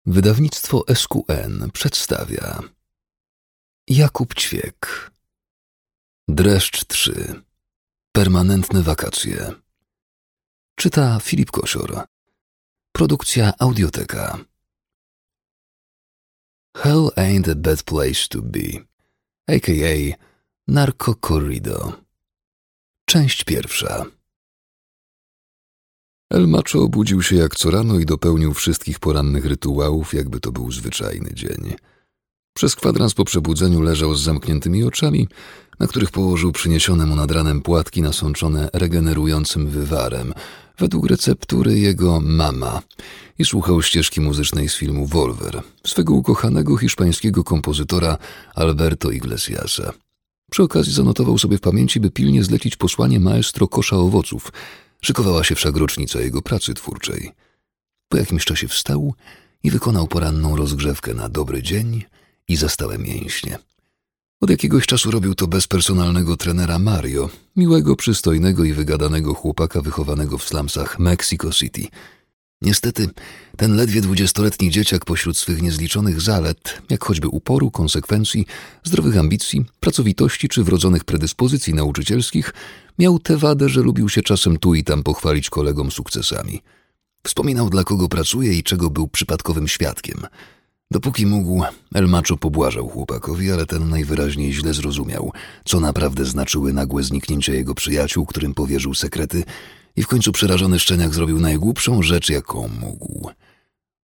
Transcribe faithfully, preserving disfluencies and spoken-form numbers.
Wydawnictwo S Q N przedstawia Jakub Ćwiek. Dreszcz trzy. Permanentne wakacje. Czyta Filip Kosior. Produkcja Audioteka. Hell ain't a bad place to be, a k a. Narco Corrido. Część pierwsza. El Macho obudził się jak co rano i dopełnił wszystkich porannych rytuałów, jakby to był zwyczajny dzień. Przez kwadrans po przebudzeniu leżał z zamkniętymi oczami, na których położył przyniesione mu nad ranem płatki nasączone regenerującym wywarem, według receptury jego mama, i słuchał ścieżki muzycznej z filmu Volver, swego ukochanego hiszpańskiego kompozytora Alberto Iglesiasa. Przy okazji zanotował sobie w pamięci, by pilnie zlecić posłanie maestro Kosza Owoców. Szykowała się wszak rocznica jego pracy twórczej. Po jakimś czasie wstał i wykonał poranną rozgrzewkę na dobry dzień i za stałe mięśnie. Od jakiegoś czasu robił to bez personalnego trenera Mario, miłego, przystojnego i wygadanego chłopaka wychowanego w slumsach Mexico City. Niestety, ten ledwie dwudziestoletni dzieciak pośród swych niezliczonych zalet, jak choćby uporu, konsekwencji, zdrowych ambicji, pracowitości czy wrodzonych predyspozycji nauczycielskich, miał tę wadę, że lubił się czasem tu i tam pochwalić kolegom sukcesami. Wspominał, dla kogo pracuje i czego był przypadkowym świadkiem. Dopóki mógł, El Macho pobłażał chłopakowi, ale ten najwyraźniej źle zrozumiał, co naprawdę znaczyły nagłe zniknięcia jego przyjaciół, którym powierzył sekrety, i w końcu przerażony szczeniak zrobił najgłupszą rzecz, jaką mógł.